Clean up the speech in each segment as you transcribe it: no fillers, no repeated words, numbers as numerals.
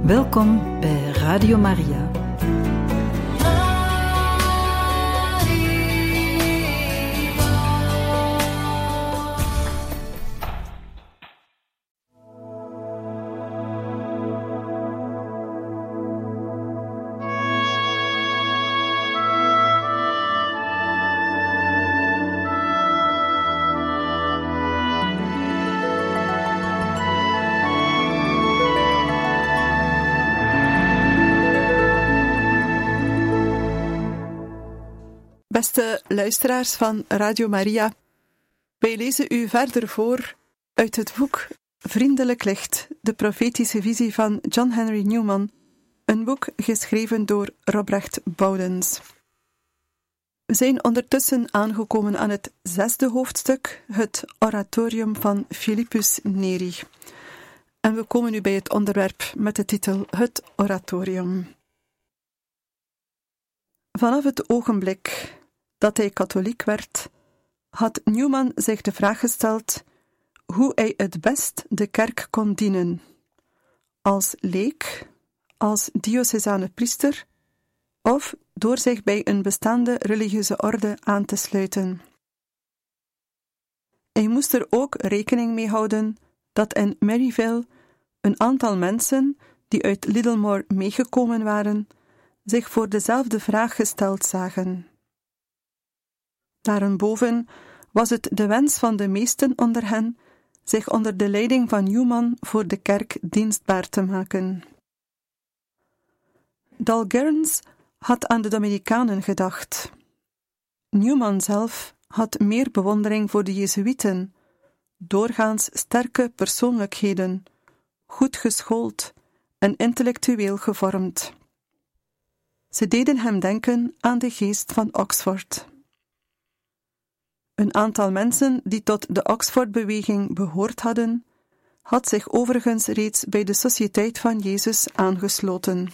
Welkom bij Radio Maria. Beste luisteraars van Radio Maria, wij lezen u verder voor uit het boek Vriendelijk Licht, de profetische visie van John Henry Newman, een boek geschreven door Robrecht Bowdens. We zijn ondertussen aangekomen aan het 6e hoofdstuk, het oratorium van Philippus Neri. En we komen nu bij het onderwerp met de titel Het oratorium. Vanaf het ogenblik dat hij katholiek werd, had Newman zich de vraag gesteld hoe hij het best de kerk kon dienen. Als leek, als diocesane priester, of door zich bij een bestaande religieuze orde aan te sluiten. Hij moest er ook rekening mee houden dat in Maryville een aantal mensen die uit Littlemore meegekomen waren, zich voor dezelfde vraag gesteld zagen. Daarenboven was het de wens van de meesten onder hen zich onder de leiding van Newman voor de kerk dienstbaar te maken. Dalgernes had aan de Dominicanen gedacht. Newman zelf had meer bewondering voor de Jezuïeten, doorgaans sterke persoonlijkheden, goed geschoold en intellectueel gevormd. Ze deden hem denken aan de geest van Oxford. Een aantal mensen die tot de Oxford-beweging behoord hadden, had zich overigens reeds bij de Sociëteit van Jezus aangesloten.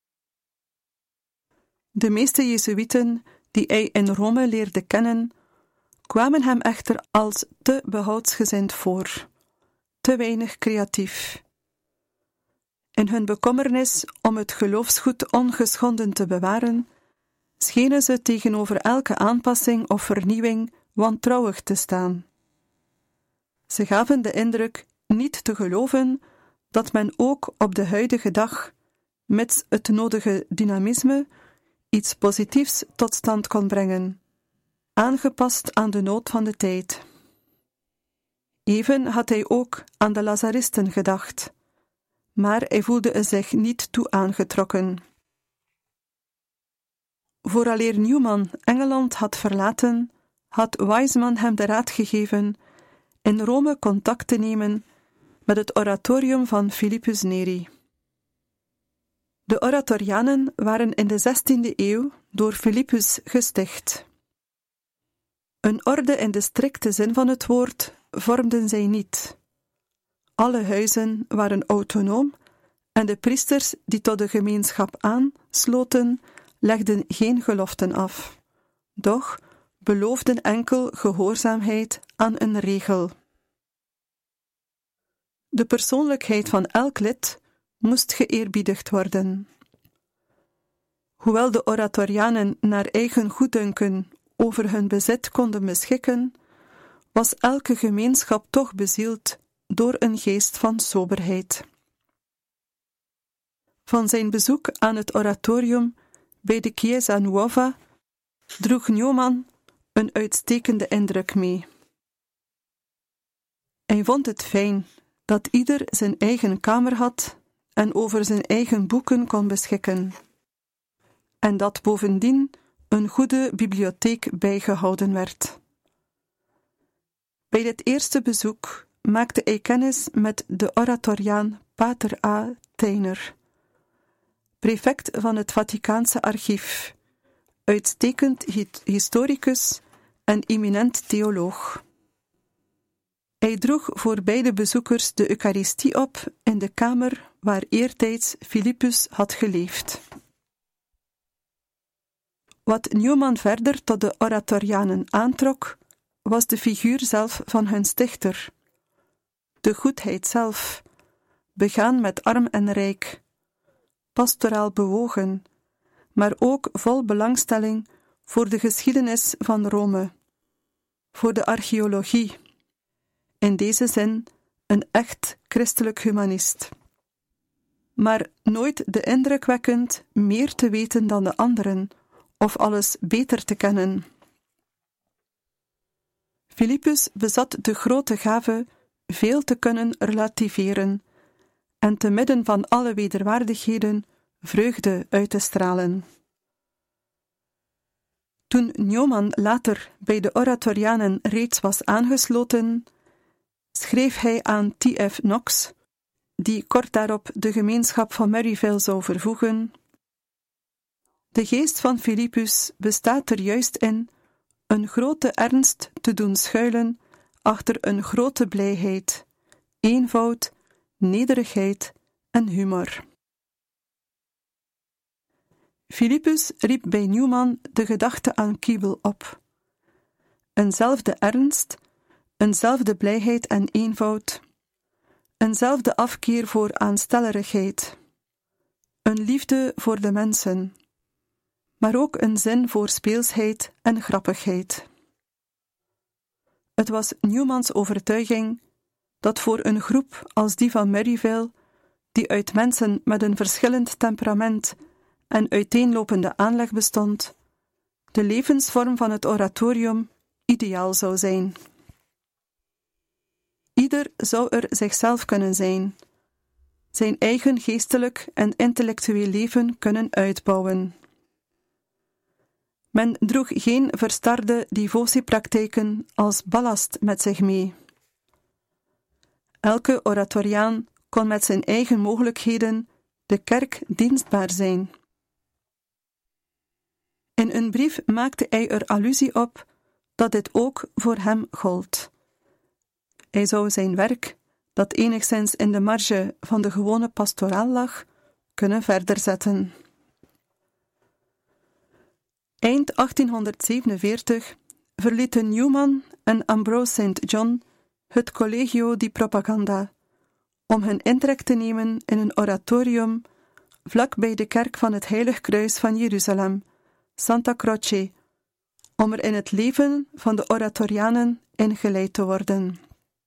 De meeste Jezuïeten die hij in Rome leerde kennen, kwamen hem echter als te behoudsgezind voor, te weinig creatief. In hun bekommernis om het geloofsgoed ongeschonden te bewaren, schenen ze tegenover elke aanpassing of vernieuwing wantrouwig te staan. Ze gaven de indruk niet te geloven dat men ook op de huidige dag, mits het nodige dynamisme, iets positiefs tot stand kon brengen, aangepast aan de nood van de tijd. Even had hij ook aan de Lazaristen gedacht, maar hij voelde er zich niet toe aangetrokken. Vooraleer Newman Engeland had verlaten, had Wiseman hem de raad gegeven in Rome contact te nemen met het oratorium van Philippus Neri. De oratorianen waren in de 16e eeuw door Philippus gesticht. Een orde in de strikte zin van het woord vormden zij niet. Alle huizen waren autonoom en de priesters die tot de gemeenschap aansloten, legden geen geloften af, doch beloofden enkel gehoorzaamheid aan een regel. De persoonlijkheid van elk lid moest geëerbiedigd worden. Hoewel de oratorianen naar eigen goeddunken over hun bezit konden beschikken, was elke gemeenschap toch bezield door een geest van soberheid. Van zijn bezoek aan het oratorium bij de Chiesa Nuova droeg Newman een uitstekende indruk mee. Hij vond het fijn dat ieder zijn eigen kamer had en over zijn eigen boeken kon beschikken, en dat bovendien een goede bibliotheek bijgehouden werd. Bij dit eerste bezoek maakte hij kennis met de oratoriaan Pater A. Teiner, prefect van het Vaticaanse archief, uitstekend historicus en eminent theoloog. Hij droeg voor beide bezoekers de Eucharistie op in de kamer waar eertijds Philippus had geleefd. Wat Newman verder tot de oratorianen aantrok, was de figuur zelf van hun stichter, de goedheid zelf, begaan met arm en rijk, pastoraal bewogen, maar ook vol belangstelling voor de geschiedenis van Rome, voor de archeologie. In deze zin een echt christelijk humanist. Maar nooit de indruk wekkend meer te weten dan de anderen, of alles beter te kennen. Philippus bezat de grote gave veel te kunnen relativeren en te midden van alle wederwaardigheden vreugde uit te stralen. Toen Newman later bij de Oratorianen reeds was aangesloten, schreef hij aan T.F. Knox, die kort daarop de gemeenschap van Maryville zou vervoegen: de geest van Philippus bestaat er juist in een grote ernst te doen schuilen achter een grote blijheid, eenvoud, nederigheid en humor. Philippus riep bij Newman de gedachte aan Keble op. Eenzelfde ernst, eenzelfde blijheid en eenvoud, eenzelfde afkeer voor aanstellerigheid, een liefde voor de mensen, maar ook een zin voor speelsheid en grappigheid. Het was Newmans overtuiging dat voor een groep als die van Maryville, die uit mensen met een verschillend temperament en uiteenlopende aanleg bestond, de levensvorm van het oratorium ideaal zou zijn. Ieder zou er zichzelf kunnen zijn, zijn eigen geestelijk en intellectueel leven kunnen uitbouwen. Men droeg geen verstarde devotiepraktijken als ballast met zich mee. Elke oratoriaan kon met zijn eigen mogelijkheden de kerk dienstbaar zijn. In een brief maakte hij er allusie op dat dit ook voor hem gold. Hij zou zijn werk, dat enigszins in de marge van de gewone pastoraal lag, kunnen verder zetten. Eind 1847 verlieten Newman en Ambrose St. John het Collegio di Propaganda om hun intrek te nemen in een oratorium vlak bij de kerk van het Heilig Kruis van Jeruzalem, Santa Croce, om er in het leven van de oratorianen ingeleid te worden.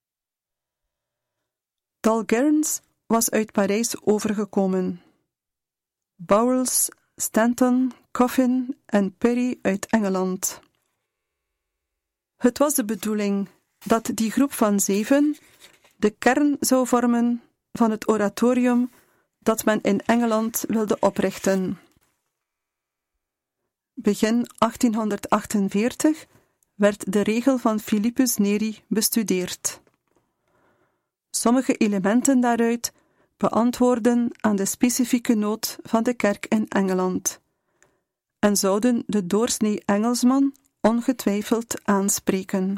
Dalgairns was uit Parijs overgekomen. Bowles, Stanton, Coffin en Perry uit Engeland. Het was de bedoeling dat die groep van 7 de kern zou vormen van het oratorium dat men in Engeland wilde oprichten. Begin 1848 werd de regel van Philippus Neri bestudeerd. Sommige elementen daaruit beantwoorden aan de specifieke nood van de kerk in Engeland en zouden de doorsnee Engelsman ongetwijfeld aanspreken.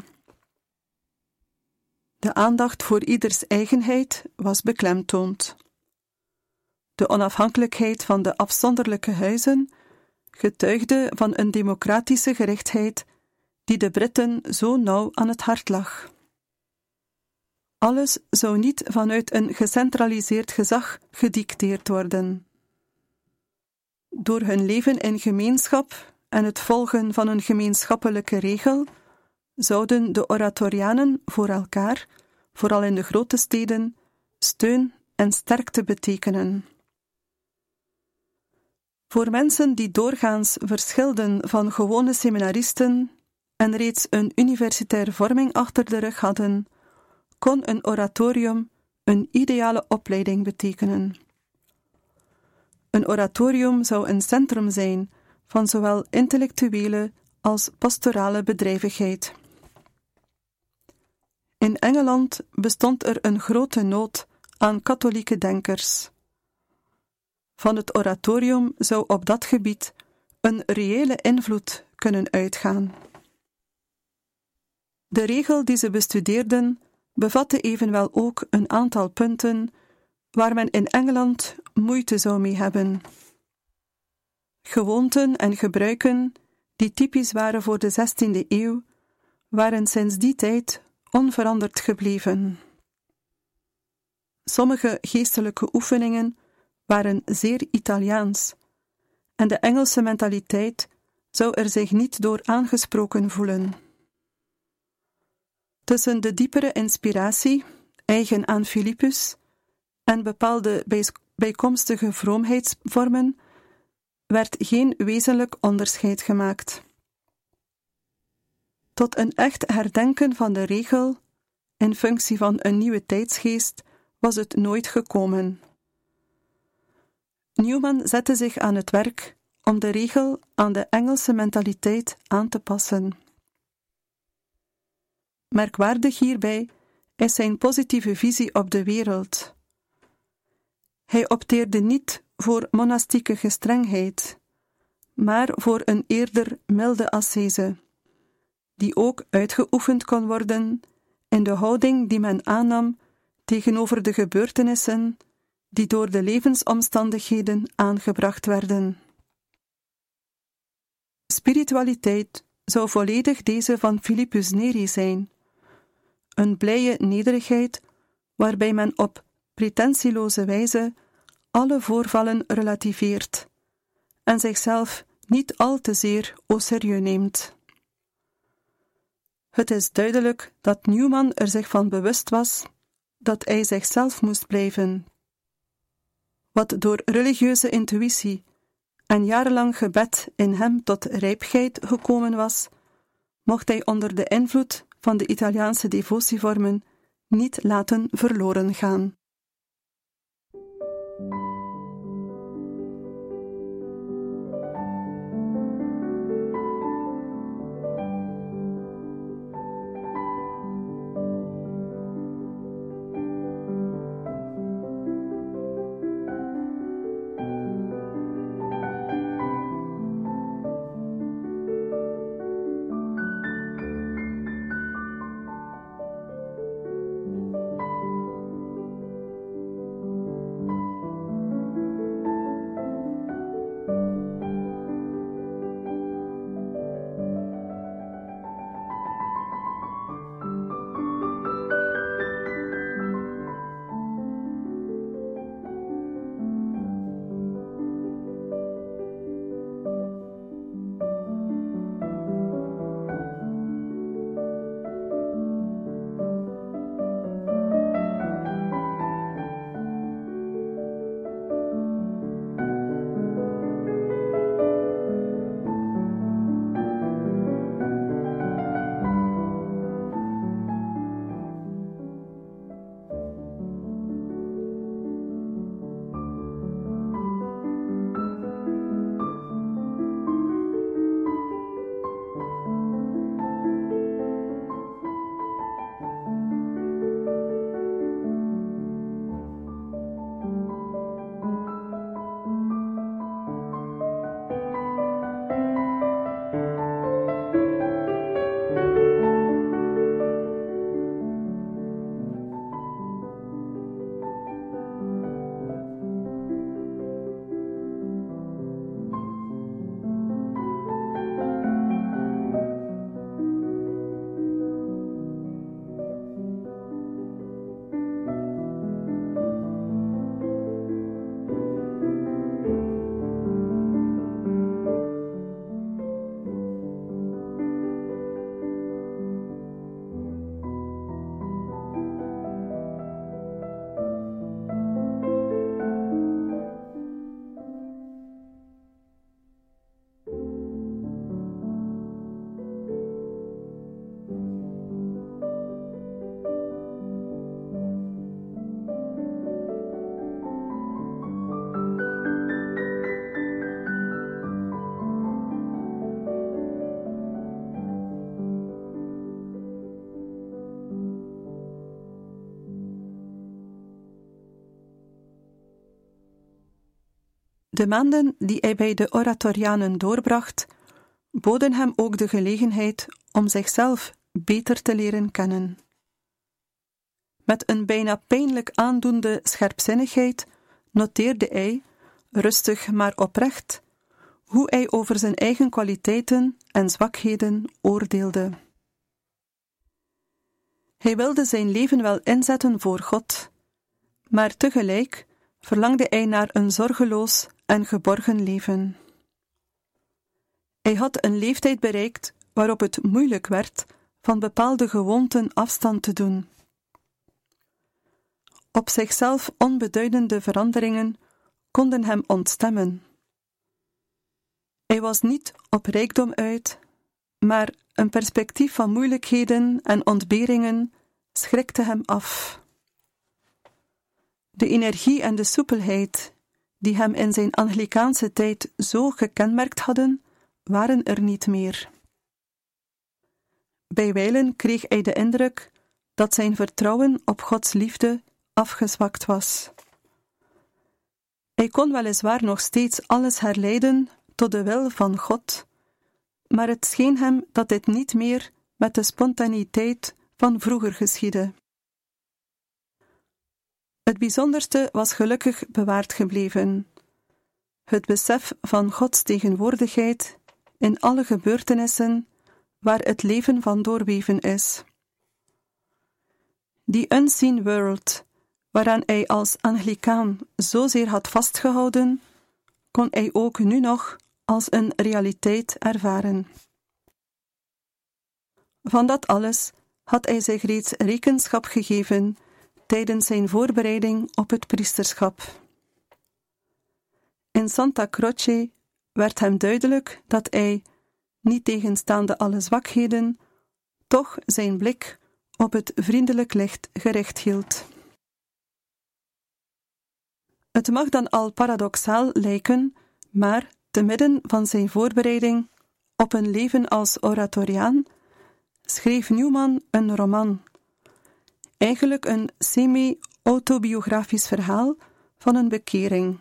De aandacht voor ieders eigenheid was beklemtoond. De onafhankelijkheid van de afzonderlijke huizen getuigde van een democratische gerichtheid die de Britten zo nauw aan het hart lag. Alles zou niet vanuit een gecentraliseerd gezag gedicteerd worden. Door hun leven in gemeenschap en het volgen van een gemeenschappelijke regel zouden de oratorianen voor elkaar, vooral in de grote steden, steun en sterkte betekenen. Voor mensen die doorgaans verschilden van gewone seminaristen en reeds een universitaire vorming achter de rug hadden, kon een oratorium een ideale opleiding betekenen. Een oratorium zou een centrum zijn van zowel intellectuele als pastorale bedrijvigheid. In Engeland bestond er een grote nood aan katholieke denkers. Van het oratorium zou op dat gebied een reële invloed kunnen uitgaan. De regel die ze bestudeerden bevatte evenwel ook een aantal punten waar men in Engeland moeite zou mee hebben. Gewoonten en gebruiken die typisch waren voor de 16e eeuw, waren sinds die tijd onveranderd gebleven. Sommige geestelijke oefeningen waren zeer Italiaans, en de Engelse mentaliteit zou er zich niet door aangesproken voelen. Tussen de diepere inspiratie, eigen aan Philippus, en bepaalde bijkomstige vroomheidsvormen, werd geen wezenlijk onderscheid gemaakt. Tot een echt herdenken van de regel, in functie van een nieuwe tijdsgeest, was het nooit gekomen. Newman zette zich aan het werk om de regel aan de Engelse mentaliteit aan te passen. Merkwaardig hierbij is zijn positieve visie op de wereld. Hij opteerde niet voor monastieke gestrengheid, maar voor een eerder milde ascese, die ook uitgeoefend kon worden in de houding die men aannam tegenover de gebeurtenissen die door de levensomstandigheden aangebracht werden. Spiritualiteit zou volledig deze van Philippus Neri zijn, een blije nederigheid waarbij men op pretentieloze wijze alle voorvallen relativeert en zichzelf niet al te zeer au sérieux neemt. Het is duidelijk dat Newman er zich van bewust was dat hij zichzelf moest blijven. Wat door religieuze intuïtie en jarenlang gebed in hem tot rijpheid gekomen was, mocht hij onder de invloed van de Italiaanse devotievormen niet laten verloren gaan. De maanden die hij bij de Oratorianen doorbracht, boden hem ook de gelegenheid om zichzelf beter te leren kennen. Met een bijna pijnlijk aandoende scherpzinnigheid noteerde hij, rustig maar oprecht, hoe hij over zijn eigen kwaliteiten en zwakheden oordeelde. Hij wilde zijn leven wel inzetten voor God, maar tegelijk verlangde hij naar een zorgeloos en geborgen leven. Hij had een leeftijd bereikt waarop het moeilijk werd van bepaalde gewoonten afstand te doen. Op zichzelf onbeduidende veranderingen konden hem ontstemmen. Hij was niet op rijkdom uit, maar een perspectief van moeilijkheden en ontberingen schrikte hem af. De energie en de soepelheid die hem in zijn Anglikaanse tijd zo gekenmerkt hadden, waren er niet meer. Bijwijlen kreeg hij de indruk dat zijn vertrouwen op Gods liefde afgezwakt was. Hij kon weliswaar nog steeds alles herleiden tot de wil van God, maar het scheen hem dat dit niet meer met de spontaniteit van vroeger geschiedde. Het bijzonderste was gelukkig bewaard gebleven: het besef van Gods tegenwoordigheid in alle gebeurtenissen waar het leven van doorweven is. Die unseen world, waaraan hij als Anglicaan zozeer had vastgehouden, kon hij ook nu nog als een realiteit ervaren. Van dat alles had hij zich reeds rekenschap gegeven tijdens zijn voorbereiding op het priesterschap. In Santa Croce werd hem duidelijk dat hij, niet tegenstaande alle zwakheden, toch zijn blik op het vriendelijk licht gericht hield. Het mag dan al paradoxaal lijken, maar te midden van zijn voorbereiding op een leven als oratoriaan schreef Newman een roman, eigenlijk een semi-autobiografisch verhaal van een bekering.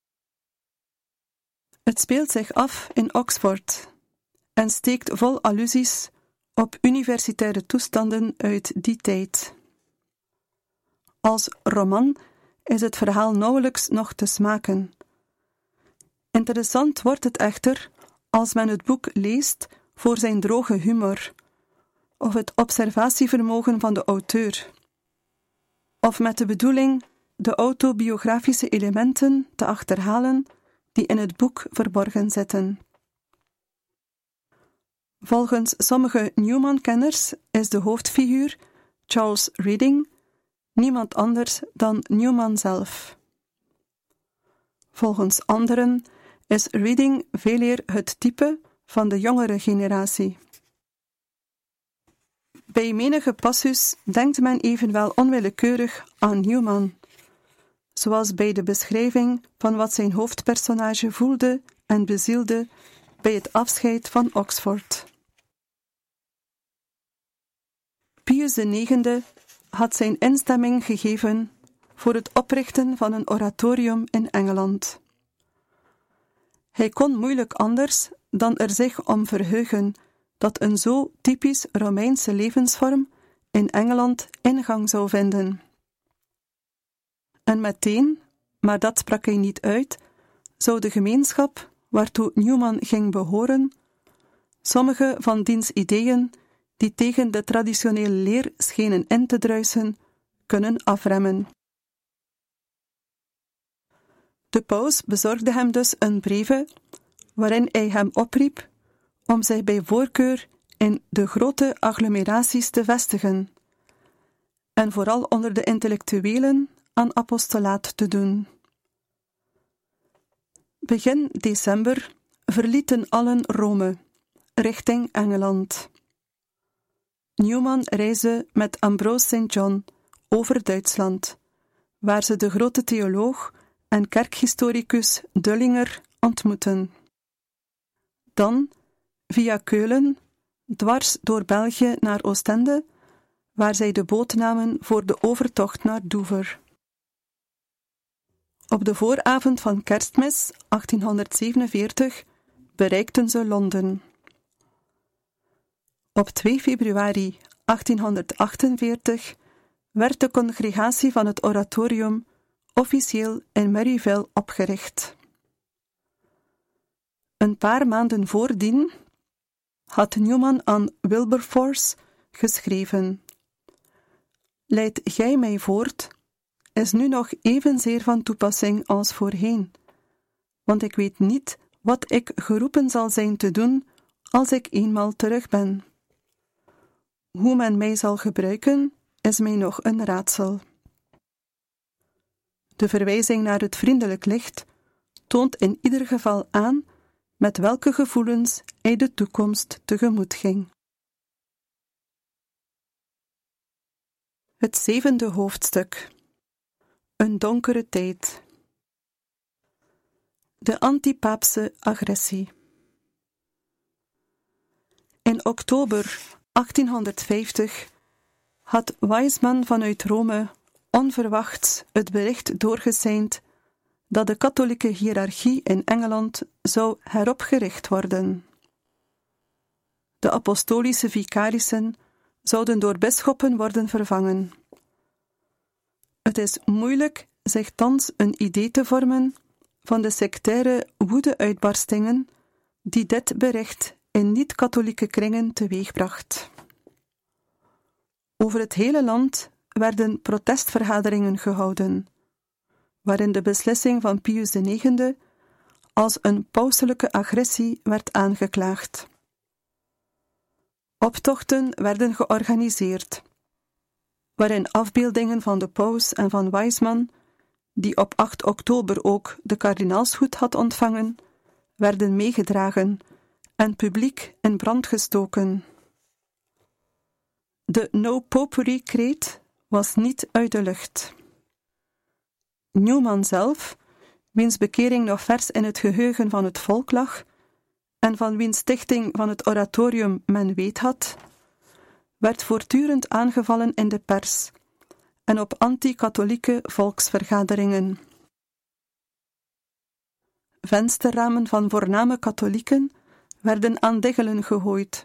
Het speelt zich af in Oxford en steekt vol allusies op universitaire toestanden uit die tijd. Als roman is het verhaal nauwelijks nog te smaken. Interessant wordt het echter als men het boek leest voor zijn droge humor, of het observatievermogen van de auteur, of met de bedoeling de autobiografische elementen te achterhalen die in het boek verborgen zitten. Volgens sommige Newman-kenners is de hoofdfiguur, Charles Reading, niemand anders dan Newman zelf. Volgens anderen is Reading veeleer het type van de jongere generatie. Bij menige passus denkt men evenwel onwillekeurig aan Newman, zoals bij de beschrijving van wat zijn hoofdpersonage voelde en bezielde bij het afscheid van Oxford. Pius IX had zijn instemming gegeven voor het oprichten van een oratorium in Engeland. Hij kon moeilijk anders dan er zich om verheugen dat een zo typisch Romeinse levensvorm in Engeland ingang zou vinden. En meteen, maar dat sprak hij niet uit, zou de gemeenschap waartoe Newman ging behoren, sommige van diens ideeën die tegen de traditionele leer schenen in te druisen, kunnen afremmen. De paus bezorgde hem dus een breve, waarin hij hem opriep om zich bij voorkeur in de grote agglomeraties te vestigen en vooral onder de intellectuelen aan apostolaat te doen. Begin december verlieten allen Rome, richting Engeland. Newman reisde met Ambrose St. John over Duitsland, waar ze de grote theoloog en kerkhistoricus Dullinger ontmoeten. Dan, via Keulen, dwars door België naar Oostende, waar zij de boot namen voor de overtocht naar Dover. Op de vooravond van Kerstmis 1847 bereikten ze Londen. Op 2 februari 1848 werd de congregatie van het oratorium officieel in Maryville opgericht. Een paar maanden voordien had Newman aan Wilberforce geschreven: Leid gij mij voort, is nu nog evenzeer van toepassing als voorheen, want ik weet niet wat ik geroepen zal zijn te doen als ik eenmaal terug ben. Hoe men mij zal gebruiken, is mij nog een raadsel. De verwijzing naar het vriendelijk licht toont in ieder geval aan met welke gevoelens hij de toekomst tegemoet ging. Het 7e hoofdstuk. Een donkere tijd. De antipaapse agressie. In oktober 1850 had Weizmann vanuit Rome onverwachts het bericht doorgeseind dat de katholieke hiërarchie in Engeland zou heropgericht worden. De apostolische vicarissen zouden door bisschoppen worden vervangen. Het is moeilijk zich thans een idee te vormen van de sectaire woede-uitbarstingen die dit bericht in niet-katholieke kringen teweegbracht. Over het hele land werden protestvergaderingen gehouden, waarin de beslissing van Pius IX als een pauselijke agressie werd aangeklaagd. Optochten werden georganiseerd, waarin afbeeldingen van de paus en van Weizmann, die op 8 oktober ook de kardinaalshoed had ontvangen, werden meegedragen en publiek in brand gestoken. De no-popery-kreet was niet uit de lucht. Newman zelf, wiens bekering nog vers in het geheugen van het volk lag, en van wiens stichting van het oratorium men weet had, werd voortdurend aangevallen in de pers en op anti-katholieke volksvergaderingen. Vensterramen van voorname katholieken werden aan diggelen gegooid.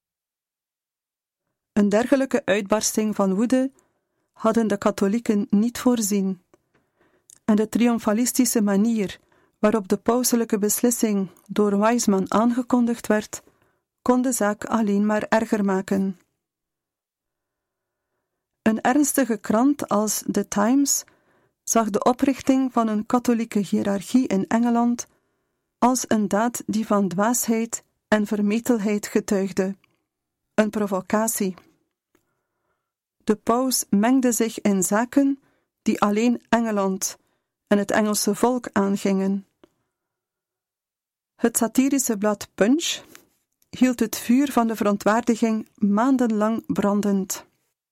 Een dergelijke uitbarsting van woede hadden de katholieken niet voorzien, en de triomfalistische manier waarop de pauselijke beslissing door Weizmann aangekondigd werd, kon de zaak alleen maar erger maken. Een ernstige krant als The Times zag de oprichting van een katholieke hiërarchie in Engeland als een daad die van dwaasheid en vermetelheid getuigde, een provocatie. De paus mengde zich in zaken die alleen Engeland en het Engelse volk aangingen. Het satirische blad Punch hield het vuur van de verontwaardiging maandenlang brandend.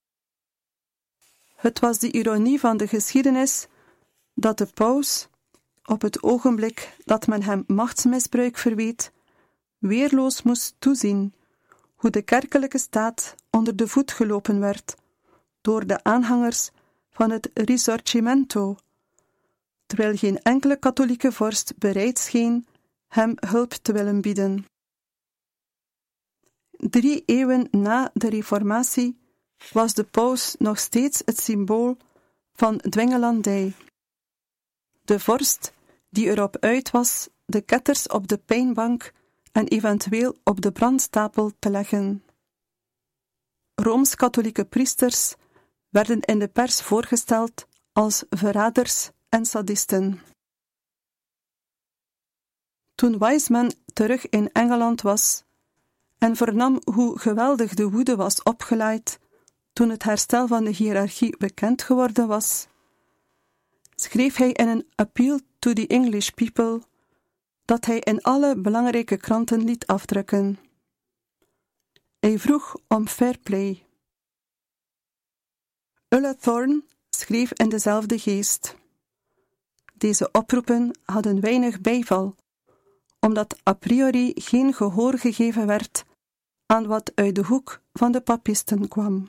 Het was de ironie van de geschiedenis dat de paus, op het ogenblik dat men hem machtsmisbruik verweet, weerloos moest toezien hoe de kerkelijke staat onder de voet gelopen werd door de aanhangers van het Risorgimento, terwijl geen enkele katholieke vorst bereid scheen hem hulp te willen bieden. 3 eeuwen na de Reformatie was de paus nog steeds het symbool van dwingelandij. De vorst die erop uit was de ketters op de pijnbank en eventueel op de brandstapel te leggen. Rooms-katholieke priesters werden in de pers voorgesteld als verraders en sadisten. Toen Weizmann terug in Engeland was en vernam hoe geweldig de woede was opgelaaid toen het herstel van de hiërarchie bekend geworden was, schreef hij in een Appeal to the English People dat hij in alle belangrijke kranten liet afdrukken. Hij vroeg om fair play. Ulla Thorne schreef in dezelfde geest. Deze oproepen hadden weinig bijval, omdat a priori geen gehoor gegeven werd aan wat uit de hoek van de papisten kwam.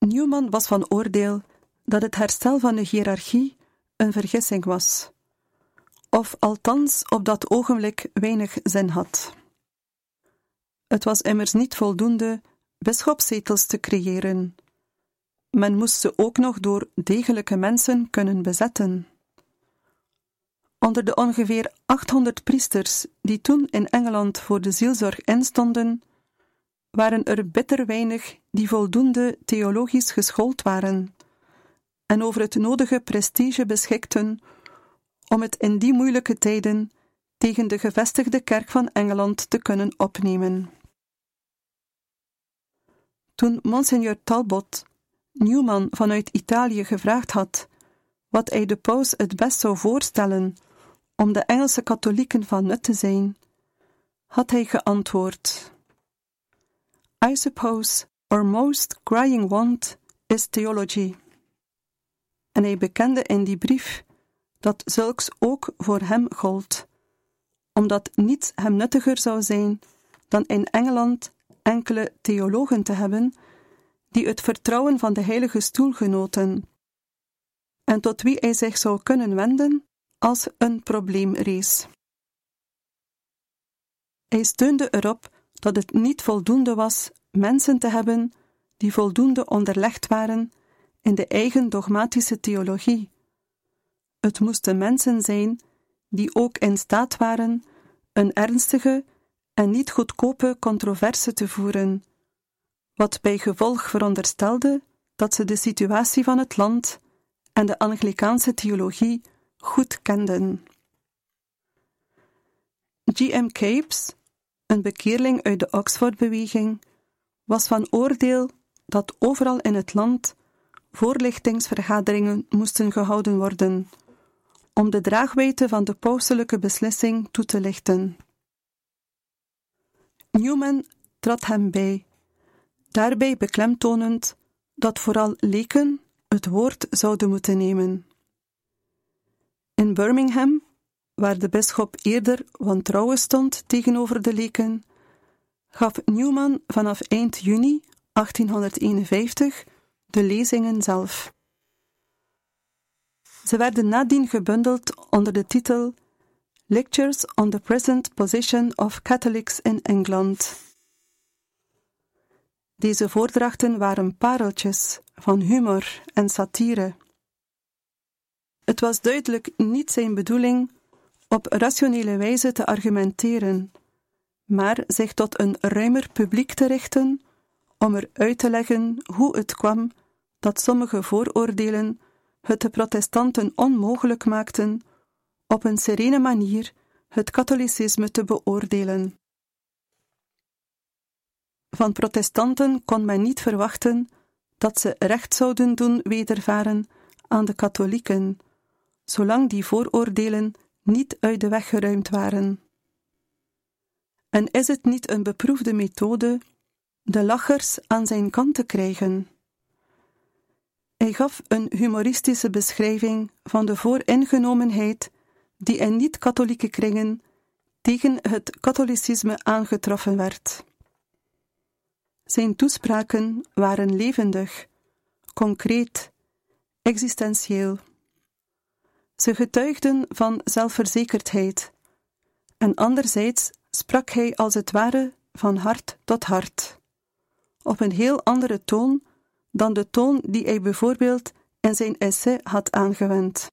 Newman was van oordeel dat het herstel van de hiërarchie een vergissing was, of althans op dat ogenblik weinig zin had. Het was immers niet voldoende bisschopszetels te creëren. Men moest ze ook nog door degelijke mensen kunnen bezetten. Onder de ongeveer 800 priesters die toen in Engeland voor de zielzorg instonden, waren er bitter weinig die voldoende theologisch geschoold waren en over het nodige prestige beschikten om het in die moeilijke tijden tegen de gevestigde kerk van Engeland te kunnen opnemen. Toen Monseigneur Talbot Newman vanuit Italië gevraagd had wat hij de paus het best zou voorstellen om de Engelse katholieken van nut te zijn, had hij geantwoord: I suppose our most crying want is theology. En hij bekende in die brief dat zulks ook voor hem gold, omdat niets hem nuttiger zou zijn dan in Engeland enkele theologen te hebben die het vertrouwen van de Heilige Stoel genoten en tot wie hij zich zou kunnen wenden als een probleem rees. Hij steunde erop dat het niet voldoende was mensen te hebben die voldoende onderlegd waren in de eigen dogmatische theologie. Het moesten mensen zijn die ook in staat waren een ernstige en niet goedkope controverse te voeren, wat bij gevolg veronderstelde dat ze de situatie van het land en de Anglicaanse theologie goed kenden. G.M. Capes, een bekeerling uit de Oxford-beweging, was van oordeel dat overal in het land voorlichtingsvergaderingen moesten gehouden worden, om de draagwijdte van de pauselijke beslissing toe te lichten. Newman trad hem bij, daarbij beklemtonend dat vooral leken het woord zouden moeten nemen. In Birmingham, waar de bisschop eerder wantrouwen stond tegenover de leken, gaf Newman vanaf eind juni 1851 de lezingen zelf. Ze werden nadien gebundeld onder de titel Lectures on the Present Position of Catholics in England. Deze voordrachten waren pareltjes van humor en satire. Het was duidelijk niet zijn bedoeling op rationele wijze te argumenteren, maar zich tot een ruimer publiek te richten om er uit te leggen hoe het kwam dat sommige vooroordelen het de protestanten onmogelijk maakten op een serene manier het katholicisme te beoordelen. Van protestanten kon men niet verwachten dat ze recht zouden doen wedervaren aan de katholieken, zolang die vooroordelen niet uit de weg geruimd waren. En is het niet een beproefde methode de lachers aan zijn kant te krijgen? Hij gaf een humoristische beschrijving van de vooringenomenheid die in niet-katholieke kringen tegen het katholicisme aangetroffen werd. Zijn toespraken waren levendig, concreet, existentieel. Ze getuigden van zelfverzekerdheid, en anderzijds sprak hij als het ware van hart tot hart, op een heel andere toon dan de toon die hij bijvoorbeeld in zijn essai had aangewend.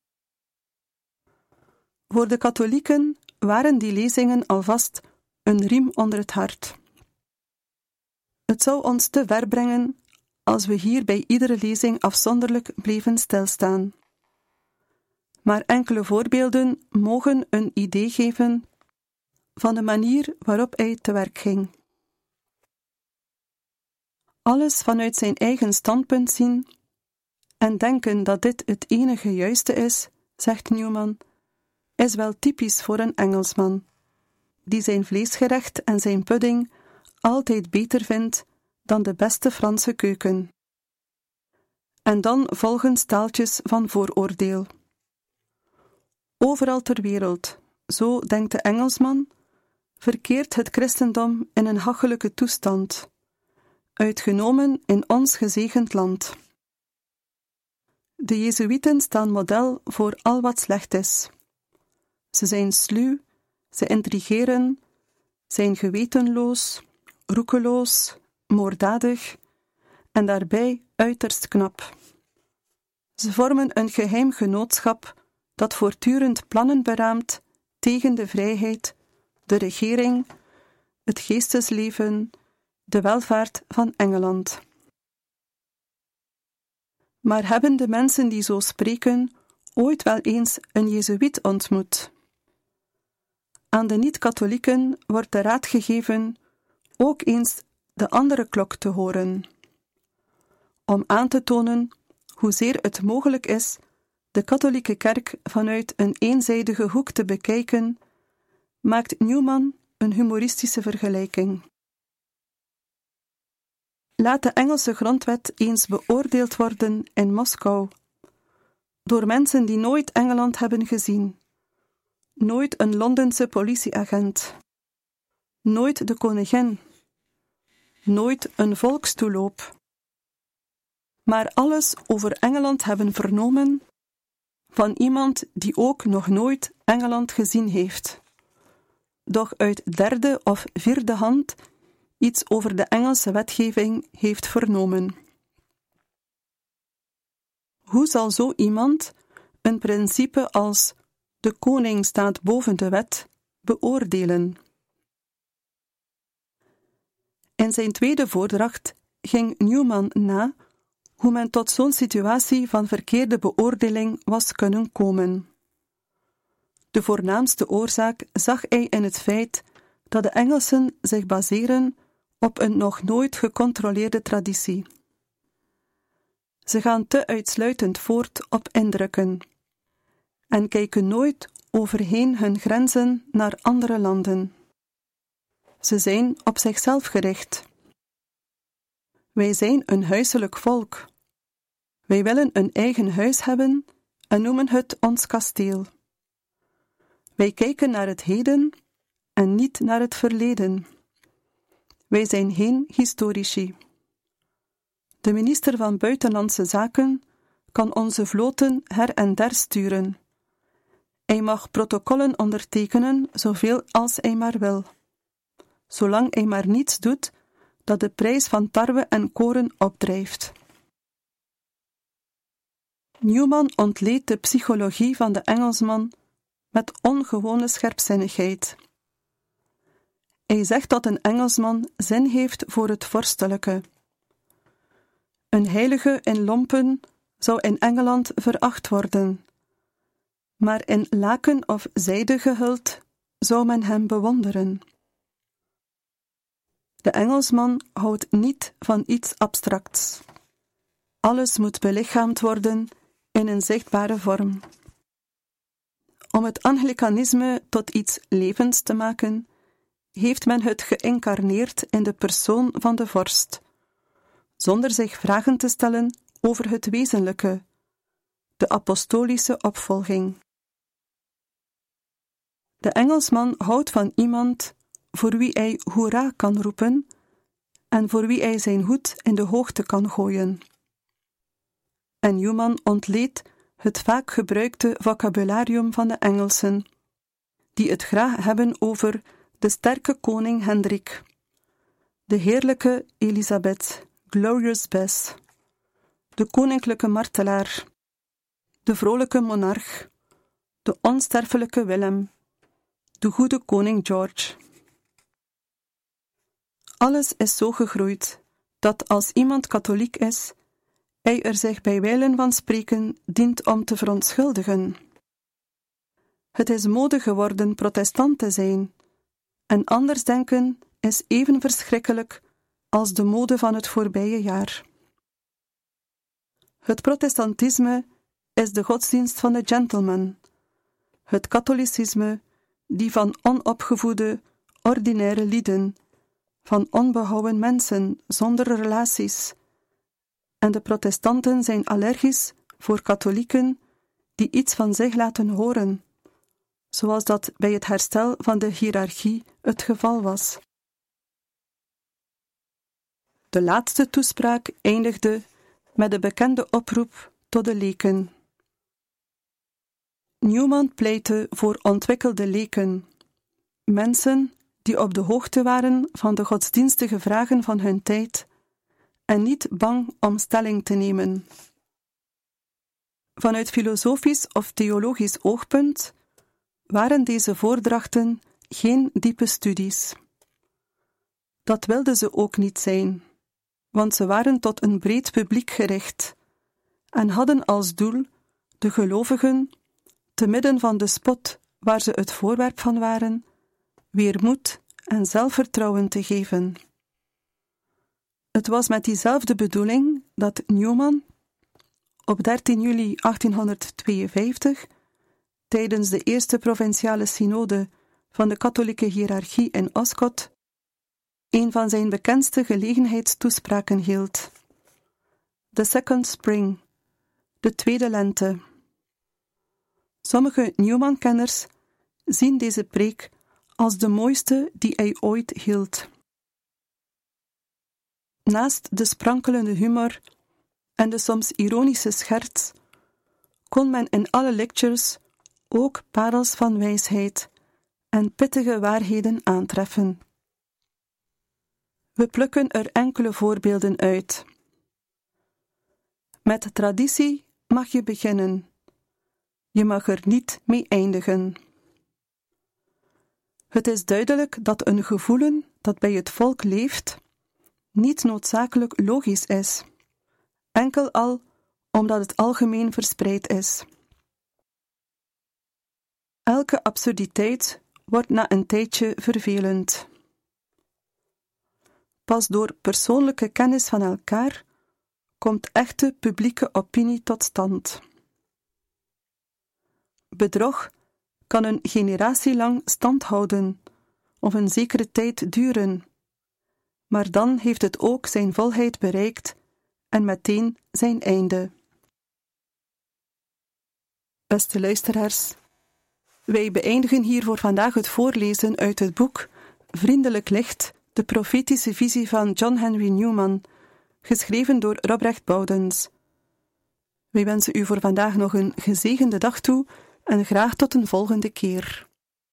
Voor de katholieken waren die lezingen alvast een riem onder het hart. Het zou ons te ver brengen als we hier bij iedere lezing afzonderlijk bleven stilstaan. Maar enkele voorbeelden mogen een idee geven van de manier waarop hij te werk ging. Alles vanuit zijn eigen standpunt zien en denken dat dit het enige juiste is, zegt Newman, is wel typisch voor een Engelsman, die zijn vleesgerecht en zijn pudding altijd beter vindt dan de beste Franse keuken. En dan volgen staaltjes van vooroordeel. Overal ter wereld, zo denkt de Engelsman, verkeert het christendom in een hachelijke toestand, uitgenomen in ons gezegend land. De Jezuïeten staan model voor al wat slecht is. Ze zijn sluw, ze intrigeren, zijn gewetenloos, roekeloos, moorddadig en daarbij uiterst knap. Ze vormen een geheim genootschap dat voortdurend plannen beraamt tegen de vrijheid, de regering, het geestesleven, de welvaart van Engeland. Maar hebben de mensen die zo spreken ooit wel eens een Jezuïet ontmoet? Aan de niet-katholieken wordt de raad gegeven ook eens de andere klok te horen, om aan te tonen hoezeer het mogelijk is de katholieke kerk vanuit een eenzijdige hoek te bekijken, maakt Newman een humoristische vergelijking. Laat de Engelse grondwet eens beoordeeld worden in Moskou, door mensen die nooit Engeland hebben gezien, nooit een Londense politieagent, nooit de koningin, nooit een volkstoeloop, maar alles over Engeland hebben vernomen van iemand die ook nog nooit Engeland gezien heeft, doch uit derde of vierde hand iets over de Engelse wetgeving heeft vernomen. Hoe zal zo iemand een principe als de koning staat boven de wet beoordelen? In zijn tweede voordracht ging Newman na hoe men tot zo'n situatie van verkeerde beoordeling was kunnen komen. De voornaamste oorzaak zag hij in het feit dat de Engelsen zich baseren op een nog nooit gecontroleerde traditie. Ze gaan te uitsluitend voort op indrukken en kijken nooit overheen hun grenzen naar andere landen. Ze zijn op zichzelf gericht. Wij zijn een huiselijk volk. Wij willen een eigen huis hebben en noemen het ons kasteel. Wij kijken naar het heden en niet naar het verleden. Wij zijn geen historici. De minister van Buitenlandse Zaken kan onze vloten her en der sturen. Hij mag protocollen ondertekenen zoveel als hij maar wil, zolang hij maar niets doet dat de prijs van tarwe en koren opdrijft. Newman ontleedt de psychologie van de Engelsman met ongewone scherpzinnigheid. Hij zegt dat een Engelsman zin heeft voor het vorstelijke. Een heilige in lompen zou in Engeland veracht worden, maar in laken of zijde gehuld zou men hem bewonderen. De Engelsman houdt niet van iets abstracts. Alles moet belichaamd worden in een zichtbare vorm. Om het Anglicanisme tot iets levends te maken, heeft men het geïncarneerd in de persoon van de vorst, zonder zich vragen te stellen over het wezenlijke, de apostolische opvolging. De Engelsman houdt van iemand voor wie hij hoera kan roepen en voor wie hij zijn hoed in de hoogte kan gooien. En Newman ontleedt het vaak gebruikte vocabularium van de Engelsen, die het graag hebben over de sterke koning Hendrik, de heerlijke Elisabeth, glorious Bess, de koninklijke martelaar, de vrolijke monarch, de onsterfelijke Willem, de goede koning George. Alles is zo gegroeid, dat als iemand katholiek is, hij er zich bij wijlen van spreken dient om te verontschuldigen. Het is mode geworden protestant te zijn, en anders denken is even verschrikkelijk als de mode van het voorbije jaar. Het protestantisme is de godsdienst van de gentleman, het katholicisme die van onopgevoede, ordinaire lieden, van onbehouden mensen zonder relaties, en de protestanten zijn allergisch voor katholieken die iets van zich laten horen, zoals dat bij het herstel van de hiërarchie het geval was. De laatste toespraak eindigde met de bekende oproep tot de leken. Newman pleitte voor ontwikkelde leken, mensen die op de hoogte waren van de godsdienstige vragen van hun tijd en niet bang om stelling te nemen. Vanuit filosofisch of theologisch oogpunt waren deze voordrachten geen diepe studies. Dat wilden ze ook niet zijn, want ze waren tot een breed publiek gericht en hadden als doel de gelovigen, te midden van de spot waar ze het voorwerp van waren, weer moed en zelfvertrouwen te geven. Het was met diezelfde bedoeling dat Newman op 13 juli 1852, tijdens de eerste provinciale synode van de katholieke hiërarchie in Oscott, een van zijn bekendste gelegenheidstoespraken hield. The Second Spring, de tweede lente. Sommige Newman-kenners zien deze preek als de mooiste die hij ooit hield. Naast de sprankelende humor en de soms ironische scherts, kon men in alle lectures ook parels van wijsheid en pittige waarheden aantreffen. We plukken er enkele voorbeelden uit. Met traditie mag je beginnen. Je mag er niet mee eindigen. Het is duidelijk dat een gevoelen dat bij het volk leeft, niet noodzakelijk logisch is, enkel al omdat het algemeen verspreid is. Elke absurditeit wordt na een tijdje vervelend. Pas door persoonlijke kennis van elkaar komt echte publieke opinie tot stand. Bedrog kan een generatie lang stand houden of een zekere tijd duren, maar dan heeft het ook zijn volheid bereikt en meteen zijn einde. Beste luisteraars, wij beëindigen hier voor vandaag het voorlezen uit het boek Vriendelijk Licht, de profetische visie van John Henry Newman, geschreven door Robrecht Bowdens. Wij wensen u voor vandaag nog een gezegende dag toe en graag tot een volgende keer.